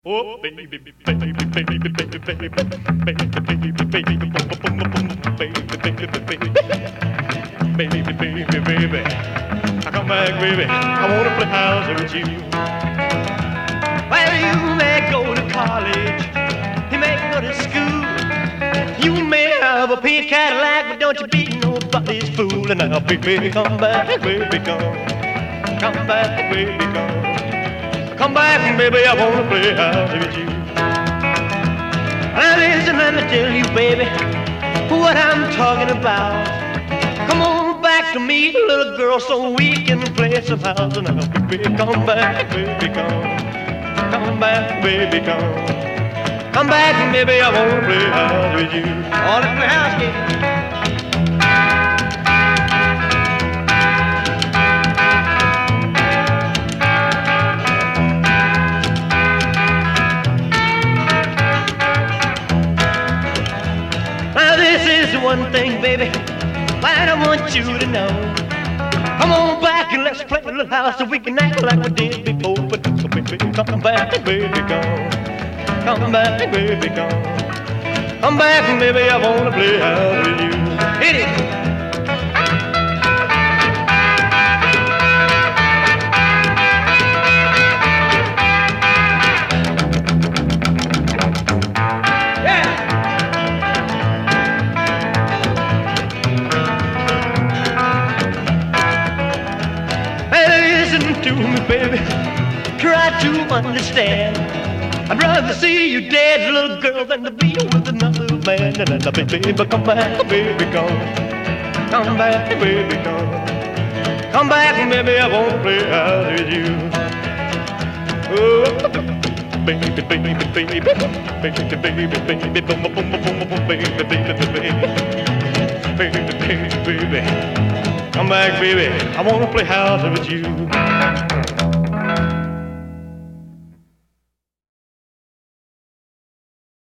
Oh, baby, baby, baby, baby, baby, baby, baby, baby, baby. I come back, baby. I wanna play house with you. Well, you may go to college, you may go to school, you may have a pink Cadillac, but don't you be nobody's fool. And now, baby, come back, baby, come back, baby, come. Come back, baby, I wanna play house with you. Now listen, let me tell you, baby, what I'm talking about. Come on back to me, little girl, so we can play some house. And now, baby, come back, baby, come. Come back, baby, come. Come back, baby, I wanna play house with you. All in the house, kid. One thing, baby, I want you to know. Come on back and let's play a little house so we can act like we did before. But so baby, come back, baby, come. Come back, baby, come. Come back, baby, I wanna play house with you. Hit it. To me, baby, try to understand. I'd rather see you dead, little girl, than to be with another man. And baby, come back, baby, come. Come back, baby, come. Come back, baby, I won't play house with you. Oh, baby, baby, baby, baby, baby, baby, baby, boom, boom, boom, boom, boom, baby, baby, baby, baby. Come back, baby, I wanna play house with you.